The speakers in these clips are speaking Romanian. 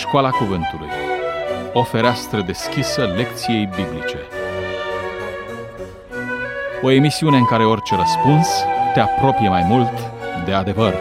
Școala Cuvântului. O fereastră deschisă lecției biblice. O emisiune în care orice răspuns te apropie mai mult de adevăr.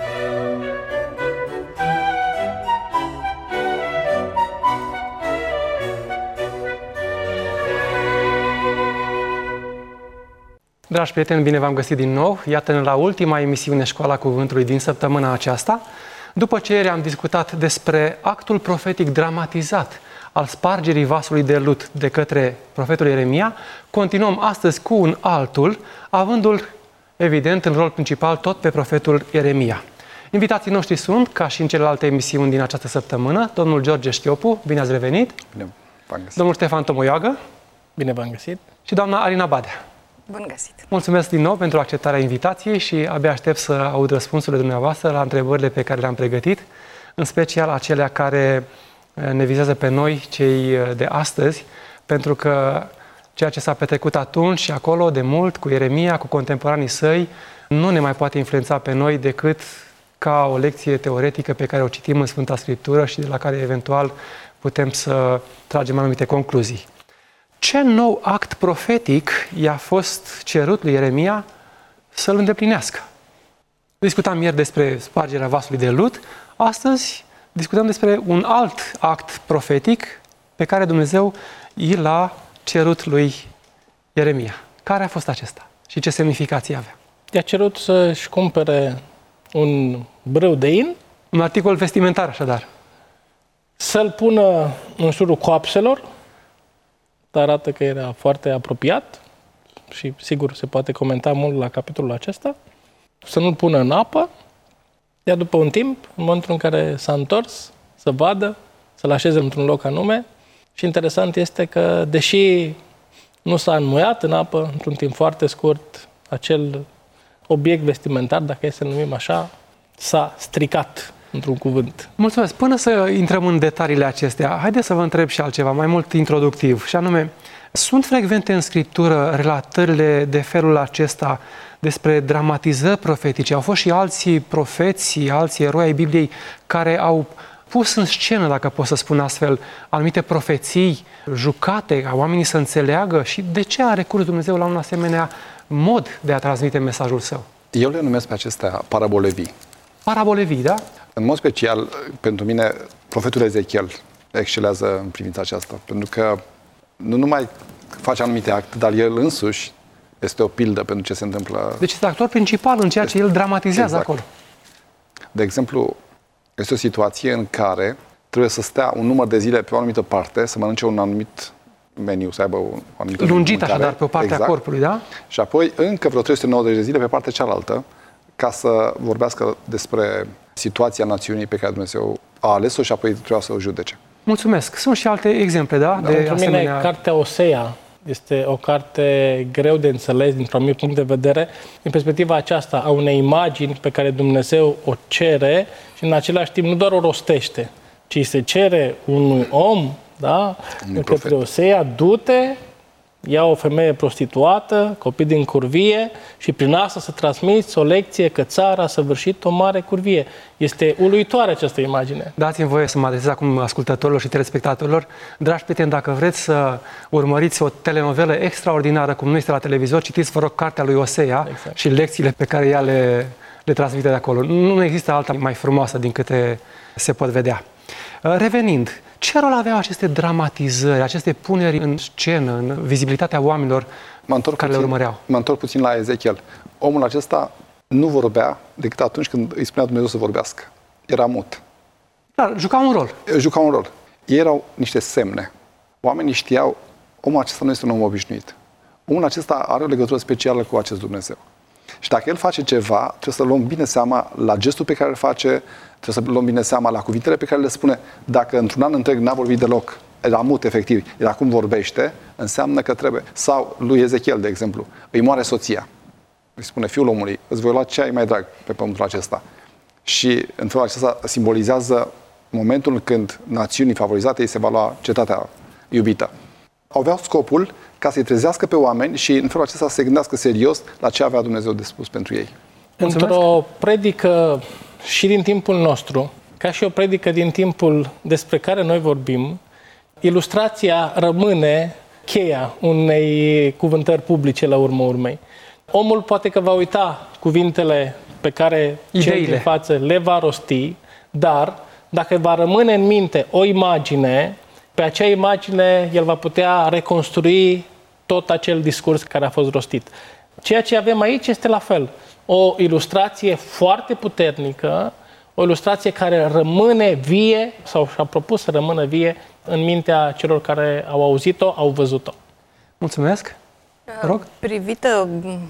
Dragi prieteni, bine v-am găsit din nou. Iată-ne la ultima emisiune Școala Cuvântului din săptămâna aceasta. După ce ieri am discutat despre actul profetic dramatizat al spargerii vasului de lut de către profetul Ieremia, continuăm astăzi cu un altul, avându-l, evident, în rol principal tot pe profetul Ieremia. Invitații noștri sunt, ca și în celelalte emisiuni din această săptămână, domnul George Șchiopu, bine ați revenit. Bine v-am găsit. Domnul Ștefan Tomoiagă. Bine v-am găsit. Și doamna Alina Badea. Bun găsit! Mulțumesc din nou pentru acceptarea invitației și abia aștept să aud răspunsurile dumneavoastră la întrebările pe care le-am pregătit, în special acelea care ne vizează pe noi, cei de astăzi, pentru că ceea ce s-a petrecut atunci și acolo de mult cu Ieremia, cu contemporanii săi, nu ne mai poate influența pe noi decât ca o lecție teoretică pe care o citim în Sfânta Scriptură și de la care eventual putem să tragem anumite concluzii. Ce nou act profetic i-a fost cerut lui Ieremia să-l îndeplinească? Discutam ieri despre spargerea vasului de lut, astăzi discutăm despre un alt act profetic pe care Dumnezeu i l-a cerut lui Ieremia. Care a fost acesta și ce semnificație avea? I-a cerut să-și cumpere un brâu de in. Un articol vestimentar, așadar. Să-l pună în jurul coapselor. Arată că era foarte apropiat și sigur se poate comenta mult la capitolul acesta. Să nu-l pună în apă, iar după un timp, în momentul în care s-a întors, să vadă, să-l așeze într-un loc anume. Și interesant este că, deși nu s-a înmuiat în apă, într-un timp foarte scurt, acel obiect vestimentar, dacă e să numim așa, s-a stricat, într-un cuvânt. Mulțumesc. Până să intrăm în detaliile acestea, haideți să vă întreb și altceva, mai mult introductiv, și anume, sunt frecvente în Scriptură relatările de felul acesta despre dramatizări profetice? Au fost și alții profeți, alții eroi ai Bibliei care au pus în scenă, dacă pot să spun astfel, anumite profeții jucate, ca oamenii să înțeleagă? Și de ce a recurs Dumnezeu la un asemenea mod de a transmite mesajul său? Eu le numesc pe acestea parabole vii. Parabole vii, da? În mod special, pentru mine, profetul Ezechiel excelează în privința aceasta, pentru că nu numai face anumite acte, dar el însuși este o pildă pentru ce se întâmplă. Deci este actor principal în ceea ce el dramatizează acolo. De exemplu, este o situație în care trebuie să stea un număr de zile pe o anumită parte, să mănânce un anumit meniu, să aibă o anumită lungit așadar pe o parte a corpului, da? Și apoi încă vreo 390 de zile pe partea cealaltă, ca să vorbească despre situația națiunii pe care Dumnezeu a ales-o și apoi trebuia să o judece. Mulțumesc. Sunt și alte exemple, da? Pentru mine, cartea Osea este o carte greu de înțeles dintr-un anumit punct de vedere, din perspectiva aceasta a unei imagini pe care Dumnezeu o cere și în același timp nu doar o rostește, ci se cere unui om, da? Către Osea, du-te, ia o femeie prostituată, copii din curvie și prin asta să transmiți o lecție că țara a săvârșit o mare curvie. Este uluitoare această imagine. Dați-mi voie să mă adresez acum ascultătorilor și telespectatorilor. Dragi prieteni, dacă vreți să urmăriți o telenovelă extraordinară cum nu este la televizor, citiți, vă rog, cartea lui Osea și lecțiile pe care ea le transmite de acolo. Nu există alta mai frumoasă din câte se pot vedea. Revenind, ce rol aveau aceste dramatizări, aceste puneri în scenă, în vizibilitatea oamenilor care le urmăreau? Mă întorc puțin la Ezechiel. Omul acesta nu vorbea decât atunci când îi spunea Dumnezeu să vorbească. Era mut. Dar juca un rol. Juca un rol. Ei erau niște semne. Oamenii știau, omul acesta nu este un om obișnuit. Omul acesta are o legătură specială cu acest Dumnezeu. Și dacă el face ceva, trebuie să luăm bine seama la gestul pe care îl face, trebuie să luăm bine seama la cuvintele pe care le spune. Dacă într-un an întreg n-a vorbit deloc, era mut efectiv, el acum vorbește, înseamnă că trebuie. Sau lui Ezechiel, de exemplu, îi moare soția. Îi spune, fiul omului, îți voi lua ce ai mai drag pe pământul acesta. Și în felul acesta simbolizează momentul când națiunii favorizate îi se va lua cetatea iubită. Aveau scopul ca să-i trezească pe oameni și în felul acesta să se gândească serios la ce avea Dumnezeu de spus pentru ei. Într-o predică și din timpul nostru, ca și o predică din timpul despre care noi vorbim, ilustrația rămâne cheia unei cuvântări publice la urma urmei. Omul poate că va uita cuvintele pe care cel din față le va rosti, dar dacă va rămâne în minte o imagine, pe acea imagine el va putea reconstrui tot acel discurs care a fost rostit. Ceea ce avem aici este la fel. O ilustrație foarte puternică, o ilustrație care rămâne vie sau și-a propus să rămână vie în mintea celor care au auzit-o, au văzut-o. Mulțumesc. Rog. Privită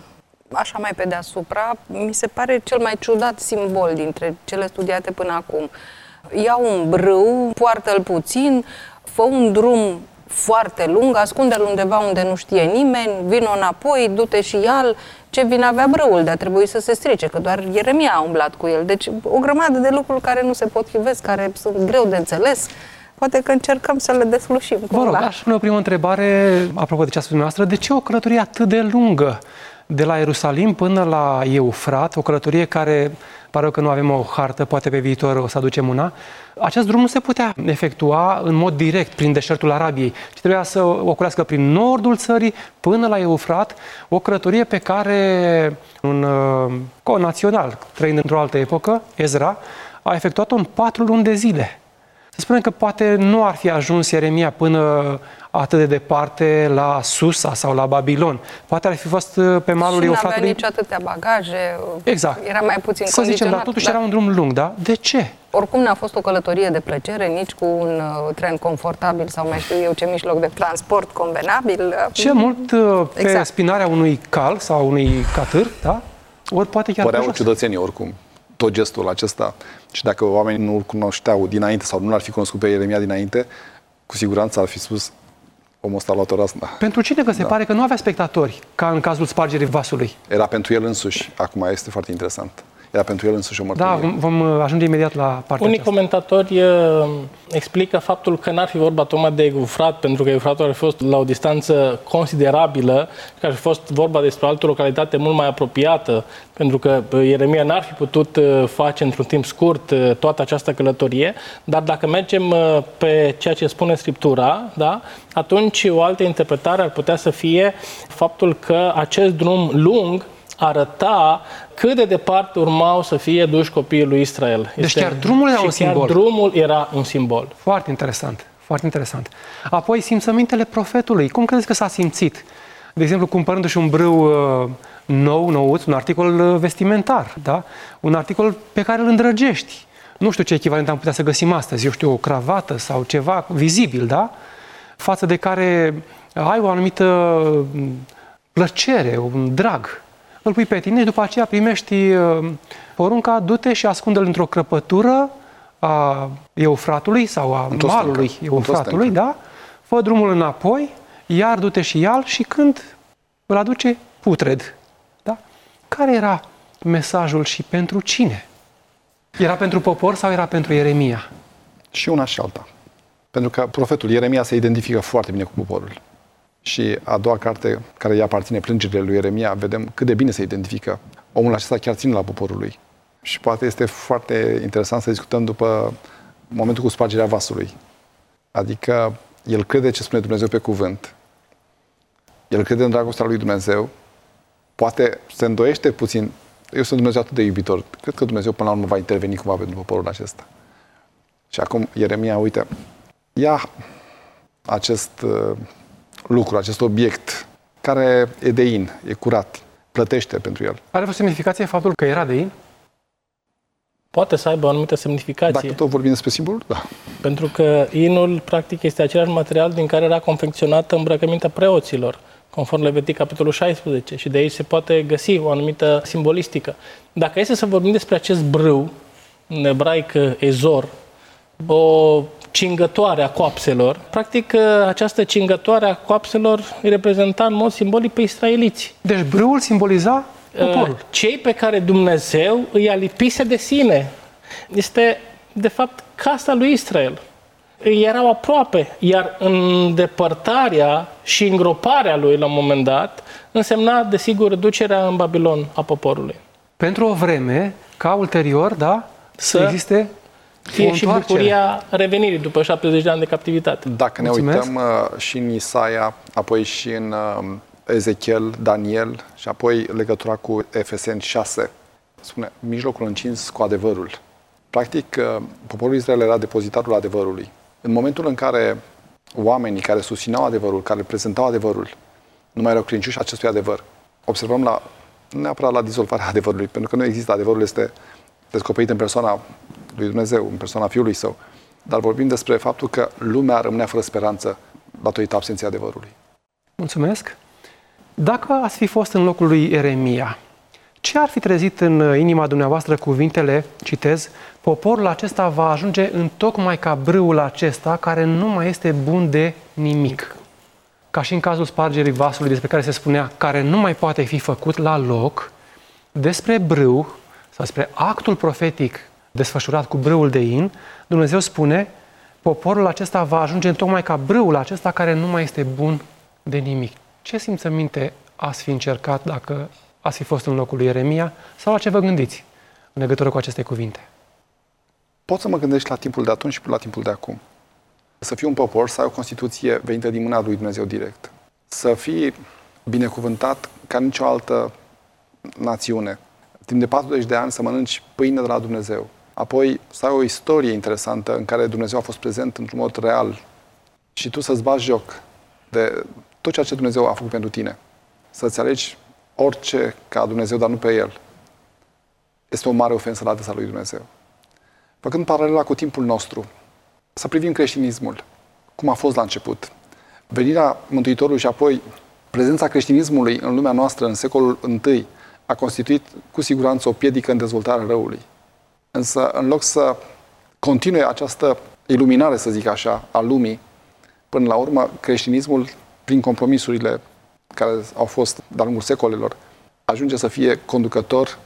așa mai pe deasupra, mi se pare cel mai ciudat simbol dintre cele studiate până acum. Ia un brâu, poartă-l puțin, fă un drum foarte lung, ascunde-l undeva unde nu știe nimeni, vino înapoi, du-te și ia-l. Ce vine avea brâul, de a trebui să se strice, că doar Ieremia a umblat cu el. Deci o grămadă de lucruri care nu se potrivesc, care sunt greu de înțeles. Poate că încercăm să le deslușim. Vă rog, aș pune o primă întrebare, apropo de ce a spus dumneavoastră. De ce o călătorie atât de lungă de la Ierusalim până la Eufrat, o călătorie care, pare că nu avem o hartă, poate pe viitor o să aducem una, acest drum nu se putea efectua în mod direct prin deșertul Arabiei, ci trebuia să ocolească prin nordul țării până la Eufrat, o călătorie pe care un conațional, trăind într-o altă epocă, Ezra, a efectuat-o în 4 luni de zile. Să spunem că poate nu ar fi ajuns Ieremia până atât de departe la Susa sau la Babilon. Poate ar fi fost pe malul Eufratului. Și nu avea nici atâtea bagaje. Exact. Era mai puțin să zicem, dar totuși era un drum lung, da? De ce? Oricum n-a fost o călătorie de plăcere, nici cu un tren confortabil sau mai știu eu ce mijloc de transport convenabil. Ce mult pe spinarea unui cal sau unui catâr, da? Ori poate chiar părea o ciudățenie oricum. Tot gestul acesta. Și dacă oamenii nu-l cunoșteau dinainte sau nu l-ar fi cunoscut pe Ieremia dinainte, cu siguranță ar fi spus omul ăsta a luat o razna. Pentru cine? Că se pare că nu avea spectatori, ca în cazul spargerii vasului. Era pentru el însuși. Acum este foarte interesant. Era pentru el însuși o mărturie. Da, vom ajunge imediat la partea Unii aceasta. comentatori explică faptul că n-ar fi vorba tocmai de Eufrat, pentru că Eufratul ar fi fost la o distanță considerabilă, că ar fi fost vorba despre altă localitate mult mai apropiată, pentru că Ieremia n-ar fi putut face într-un timp scurt toată această călătorie, dar dacă mergem pe ceea ce spune Scriptura, da, atunci o altă interpretare ar putea să fie faptul că acest drum lung arăta cât de departe urmau să fie duși copiii lui Israel. Deci chiar drumul era un simbol. Drumul era un simbol. Foarte interesant, foarte interesant. Apoi simțămintele profetului. Cum credeți că s-a simțit? De exemplu, cumpărându-și un brâu nouț, un articol vestimentar, da? Un articol pe care îl îndrăgești. Nu știu ce echivalent am putea să găsim astăzi, eu știu, o cravată sau ceva vizibil, da? Față de care ai o anumită plăcere, un drag. Îl pui pe tine și după aceea primești porunca, du-te și ascunde-l într-o crăpătură a Eufratului sau a malului Eufratului, da? Fă drumul înapoi, iar du-te și ia-l și când îl aduce putred, da? Care era mesajul și pentru cine? Era pentru popor sau era pentru Ieremia? Și una și alta. Pentru că profetul Ieremia se identifică foarte bine cu poporul. Și a doua carte, care îi aparține, Plângerile lui Ieremia, vedem cât de bine se identifică. Omul acesta chiar ține la poporul lui. Și poate este foarte interesant să discutăm după momentul cu spargerea vasului. Adică el crede ce spune Dumnezeu pe cuvânt. El crede în dragostea lui Dumnezeu. Poate se îndoiește puțin. Eu sunt Dumnezeu atât de iubitor. Cred că Dumnezeu până la urmă va interveni cumva pentru poporul acesta. Și acum Ieremia, uite, ia acest lucru, acest obiect, care e de in, e curat, plătește pentru el. Are o semnificație faptul că era de in? Poate să aibă o anumită semnificație. Dacă tot vorbim despre simbolul, da. Pentru că inul, practic, este același material din care era confecționată îmbrăcămintea preoților, conform Levitic, capitolul 16. Și de aici se poate găsi o anumită simbolistică. Dacă este să vorbim despre acest brâu, în ebraică ezor, o cingătoare a coapselor, practic această cingătoare a coapselor îi reprezenta în mod simbolic pe israeliți. Deci brâul simboliza poporul. Cei pe care Dumnezeu îi alipise de sine. Este, de fapt, casa lui Israel. Îi erau aproape, iar îndepărtarea și îngroparea lui la un moment dat însemna, desigur, ducerea în Babilon a poporului. Pentru o vreme, ca ulterior, da, să existe fie și bucuria revenirii după 70 de ani de captivitate. Dacă ne uităm și în Isaia, apoi și în Ezechiel, Daniel și apoi legătura cu Efeseni 6, spune, mijlocul încins cu adevărul. Practic, poporul Israel era depozitarul adevărului. În momentul în care oamenii care susțineau adevărul, care prezentau adevărul, nu mai erau credincioși acestui adevăr, observăm nu neapărat la dizolvarea adevărului, pentru că nu există, adevărul este descoperit în persoana lui Dumnezeu, în persoana Fiului Său, dar vorbim despre faptul că lumea rămânea fără speranță datorită absenței adevărului. Mulțumesc! Dacă ați fi fost în locul lui Ieremia, ce ar fi trezit în inima dumneavoastră cuvintele, citez, poporul acesta va ajunge întocmai ca brâul acesta care nu mai este bun de nimic? Ca și în cazul spargerii vasului despre care se spunea, care nu mai poate fi făcut la loc, despre brâu, sau despre actul profetic desfășurat cu brâul de in, Dumnezeu spune, poporul acesta va ajunge întocmai ca brâul acesta care nu mai este bun de nimic. Ce simțăminte ați fi încercat dacă ați fi fost în locul lui Ieremia sau la ce vă gândiți în legătură cu aceste cuvinte? Poți să mă gândești la timpul de atunci și la timpul de acum. Să fii un popor, să ai o Constituție venită din mâna lui Dumnezeu direct. Să fii binecuvântat ca nicio altă națiune. Timp de 40 de ani să mănânci pâine de la Dumnezeu. Apoi să ai o istorie interesantă în care Dumnezeu a fost prezent într-un mod real și tu să-ți bagi joc de tot ceea ce Dumnezeu a făcut pentru tine. Să-ți alegi orice ca Dumnezeu, dar nu pe El. Este o mare ofensă la adresa lui Dumnezeu. Făcând paralela cu timpul nostru, să privim creștinismul, cum a fost la început. Venirea Mântuitorului și apoi prezența creștinismului în lumea noastră în secolul I a constituit cu siguranță o piedică în dezvoltarea răului. Însă, în loc să continue această iluminare, să zic așa, a lumii, până la urmă, creștinismul, prin compromisurile care au fost de-a lungul secolelor, ajunge să fie conducător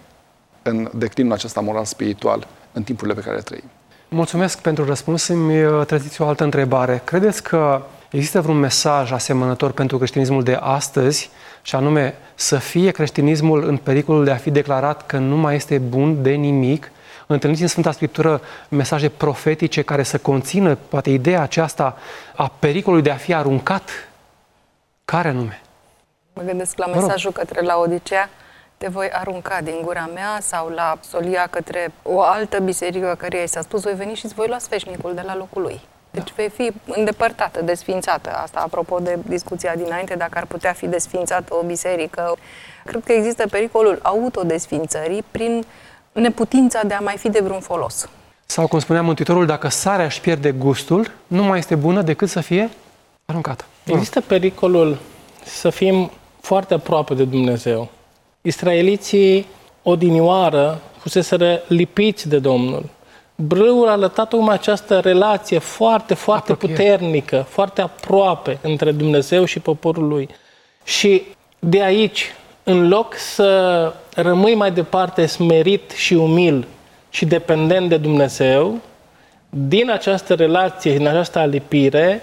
în declinul acesta moral-spiritual în timpurile pe care le trăim. Mulțumesc pentru răspuns. Îmi treziți o altă întrebare. Credeți că există vreun mesaj asemănător pentru creștinismul de astăzi, și anume să fie creștinismul în pericolul de a fi declarat că nu mai este bun de nimic? Întâlniți în Sfânta Scriptură mesaje profetice care să conțină poate ideea aceasta a pericolului de a fi aruncat? Care anume? Mă gândesc la mesajul către Laodicea, te voi arunca din gura mea, sau la Solia către o altă biserică căreia i s-a spus, voi veni și îți voi lua sfeșnicul de la locul lui. Deci vei fi îndepărtată, desființată. Asta apropo de discuția dinainte, dacă ar putea fi desființată o biserică. Cred că există pericolul autodesființării prin neputința de a mai fi de vreun folos. Sau, cum spunea Mântuitorul, dacă sarea își pierde gustul, nu mai este bună decât să fie aruncată. Există pericolul să fim foarte aproape de Dumnezeu. Israeliții odinioară fuseseră lipiți de Domnul. Brâul a lăsat tocmai această relație foarte puternică, foarte aproape între Dumnezeu și poporul lui. Și de aici, în loc să rămâi mai departe smerit și umil și dependent de Dumnezeu, din această relație, din această alipire,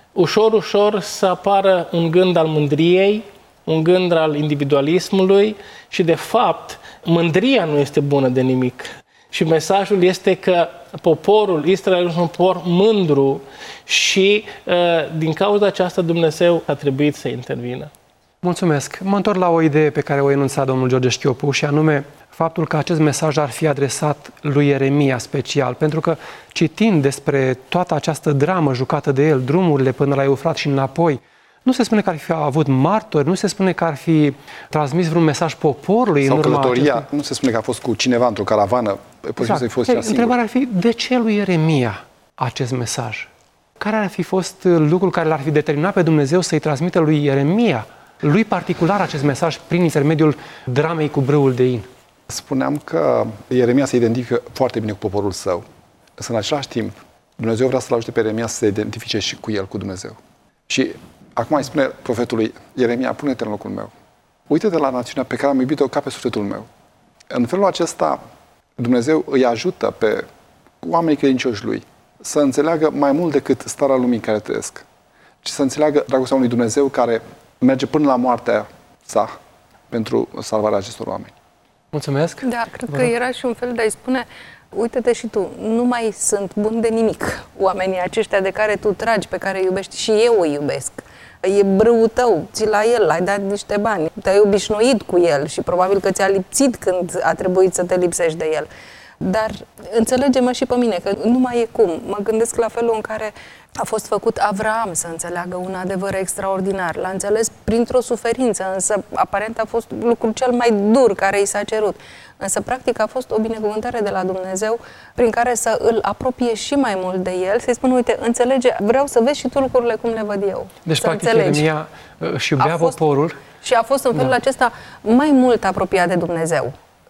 ușor să apară un gând al mândriei, un gând al individualismului și, de fapt, mândria nu este bună de nimic. Și mesajul este că poporul Israel este un popor mândru și din cauza aceasta Dumnezeu a trebuit să intervină. Mulțumesc. Mă întorc la o idee pe care o enunța domnul George Șchiopu și anume faptul că acest mesaj ar fi adresat lui Ieremia special, pentru că citind despre toată această dramă jucată de el, drumurile până la Eufrat și înapoi, nu se spune că ar fi avut martori, nu se spune că ar fi transmis vreun mesaj poporului sau în urma călătoria, acestui... nu se spune că a fost cu cineva într-o caravană, posibil să-i fost singur. Întrebarea ar fi, de ce lui Ieremia acest mesaj? Care ar fi fost lucrul care l-ar fi determinat pe Dumnezeu să-i transmită lui Ieremia, lui particular, acest mesaj prin intermediul dramei cu brâul de in? Spuneam că Ieremia se identifică foarte bine cu poporul său. Însă, în același timp, Dumnezeu vrea să-l ajute pe Ieremia să se identifice și cu el, cu Dumnezeu. Și acum îi spune profetului, Ieremia, pune-te în locul meu. Uită-te la națiunea pe care am iubit-o ca pe sufletul meu. În felul acesta, Dumnezeu îi ajută pe oamenii credincioși lui să înțeleagă mai mult decât starea lumii în care trăiesc, ci să înțeleagă dragostea unui Dumnezeu care merge până la moartea sa pentru salvarea acestor oameni. Mulțumesc! Da, cred că era și un fel de a-i spune, uite-te și tu, nu mai sunt bun de nimic oamenii aceștia de care tu tragi, pe care îi iubești, și eu îi iubesc. E brâul tău, ți l-ai el, l-ai dat niște bani, te-ai obișnuit cu el și probabil că ți-a lipsit când a trebuit să te lipsești de el. Dar înțelege-mă și pe mine, că nu mai e cum. Mă gândesc la felul în care a fost făcut Avraam să înțeleagă un adevăr extraordinar. L-a înțeles printr-o suferință, însă aparent a fost lucrul cel mai dur care i s-a cerut. Însă, practic, a fost o binecuvântare de la Dumnezeu prin care să îl apropie și mai mult de el, să-i spună, uite, înțelege, vreau să vezi și tu lucrurile cum le văd eu. Deci, practic, Ieremia își iubea poporul. Și a fost în felul acesta mai mult apropiat de Dumnezeu.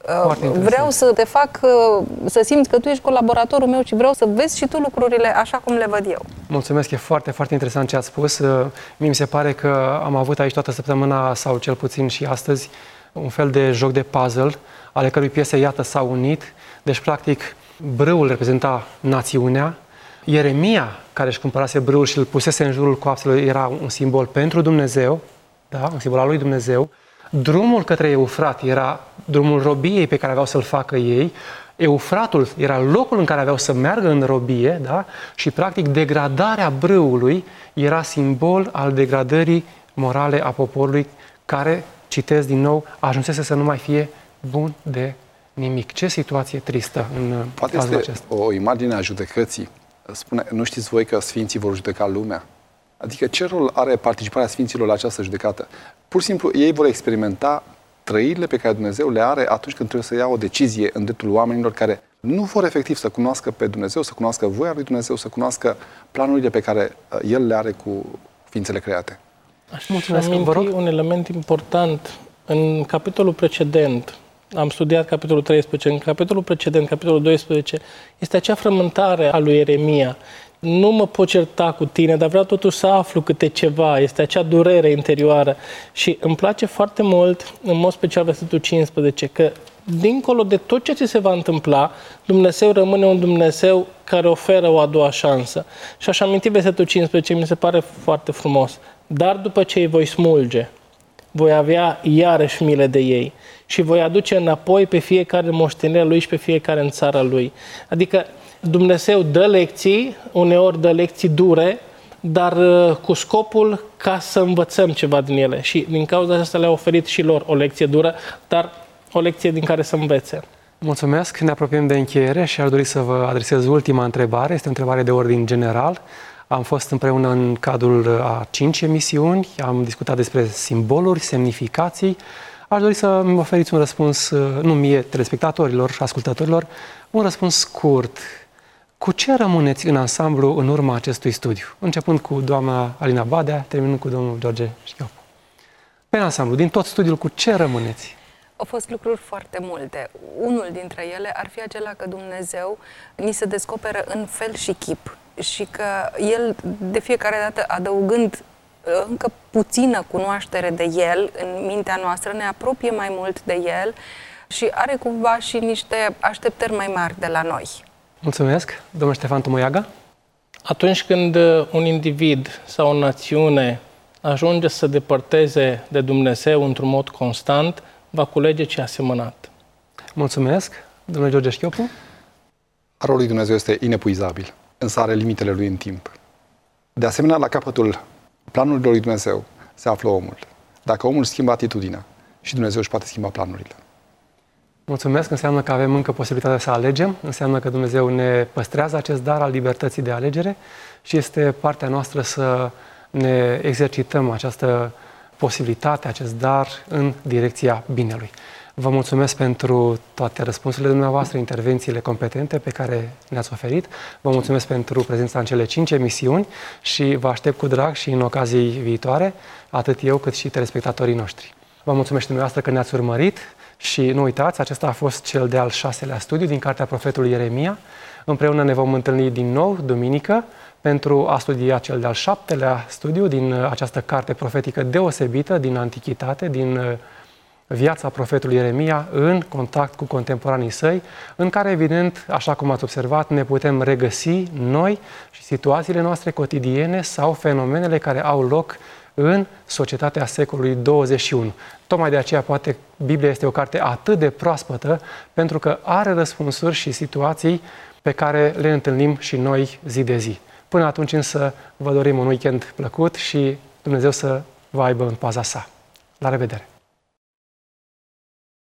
Vreau să te fac să simți că tu ești colaboratorul meu și vreau să vezi și tu lucrurile așa cum le văd eu. Mulțumesc, e foarte, foarte interesant ce ați spus. Mie mi se pare că am avut aici toată săptămâna, sau cel puțin și astăzi, un fel de joc de puzzle, ale cărui piese, iată, s-au unit. Deci, practic, brâul reprezenta națiunea. Ieremia, care își cumpărase brâul și îl pusese în jurul coapselor, era un simbol pentru Dumnezeu, da? Un simbol al lui Dumnezeu. Drumul către Eufrat era drumul robiei pe care aveau să-l facă ei. Eufratul era locul în care aveau să meargă în robie, da? Și, practic, degradarea brâului era simbol al degradării morale a poporului, care, citesc din nou, ajunsese să nu mai fie bun de nimic. Ce situație tristă în Poate cazul este acesta. o imagine a judecății. Spune, nu știți voi că sfinții vor judeca lumea? Adică ce rol are participarea sfinților la această judecată? Pur și simplu, ei vor experimenta trăirile pe care Dumnezeu le are atunci când trebuie să ia o decizie în dreptul oamenilor care nu vor efectiv să cunoască pe Dumnezeu, să cunoască voia lui Dumnezeu, să cunoască planurile pe care El le are cu ființele create. Aș aminti un element important. În capitolul precedent, am studiat capitolul 13, în capitolul precedent, capitolul 12, este acea frământare a lui Ieremia. Nu mă pot certa cu tine, dar vreau totuși să aflu câte ceva. Este acea durere interioară. Și îmi place foarte mult, în mod special versetul 15, că dincolo de tot ce ți se va întâmpla, Dumnezeu rămâne un Dumnezeu care oferă o a doua șansă. Și aș aminti versetul 15, mi se pare foarte frumos. Dar după ce îi voi smulge, voi avea iarăși milă de ei și voi aduce înapoi pe fiecare moștenire lui și pe fiecare în țara lui. Adică Dumnezeu dă lecții, uneori dă lecții dure, dar cu scopul ca să învățăm ceva din ele. Și din cauza asta le-a oferit și lor o lecție dură, dar o lecție din care să învețe. Mulțumesc, ne apropiem de încheiere și aș dori să vă adresez ultima întrebare. Este o întrebare de ordin general. Am fost împreună în cadrul a 5 emisiuni, am discutat despre simboluri, semnificații. Aș dori să îmi oferiți un răspuns, nu mie, telespectatorilor și ascultătorilor, un răspuns scurt. Cu ce rămâneți în ansamblu în urma acestui studiu? Începând cu doamna Alina Badea, terminând cu domnul George Șchiopu. Pe ansamblu, din tot studiul, cu ce rămâneți? Au fost lucruri foarte multe. Unul dintre ele ar fi acela că Dumnezeu ni se descoperă în fel și chip și că El, de fiecare dată, adăugând încă puțină cunoaștere de El în mintea noastră, ne apropie mai mult de El și are cumva și niște așteptări mai mari de la noi. Mulțumesc. Domnul Ștefan Tomoiaga? Atunci când un individ sau o națiune ajunge să se depărteze de Dumnezeu într-un mod constant, va culege ce a semănat. Mulțumesc. Domnul George Șchiopu? Rolul lui Dumnezeu este inepuizabil, însă are limitele lui în timp. De asemenea, la capătul planului lui Dumnezeu se află omul. Dacă omul schimbă atitudinea, și Dumnezeu își poate schimba planurile. Mulțumesc, înseamnă că avem încă posibilitatea să alegem, înseamnă că Dumnezeu ne păstrează acest dar al libertății de alegere și este partea noastră să ne exercităm această posibilitate, acest dar în direcția binelui. Vă mulțumesc pentru toate răspunsurile dumneavoastră, intervențiile competente pe care le-ați oferit. Vă mulțumesc pentru prezența în cele 5 emisiuni și vă aștept cu drag și în ocazii viitoare, atât eu cât și telespectatorii noștri. Vă mulțumesc și dumneavoastră că ne-ați urmărit și nu uitați, acesta a fost cel de-al 6-lea studiu din Cartea Profetului Ieremia. Împreună ne vom întâlni din nou, duminică, pentru a studia cel de-al 7-lea studiu din această carte profetică deosebită din Antichitate, din viața profetului Ieremia în contact cu contemporanii săi, în care, evident, așa cum ați observat, ne putem regăsi noi și situațiile noastre cotidiene sau fenomenele care au loc în societatea secolului 21. Tocmai de aceea poate Biblia este o carte atât de proaspătă, pentru că are răspunsuri și situații pe care le întâlnim și noi zi de zi. Până atunci însă vă dorim un weekend plăcut și Dumnezeu să vă aibă în paza sa. La revedere!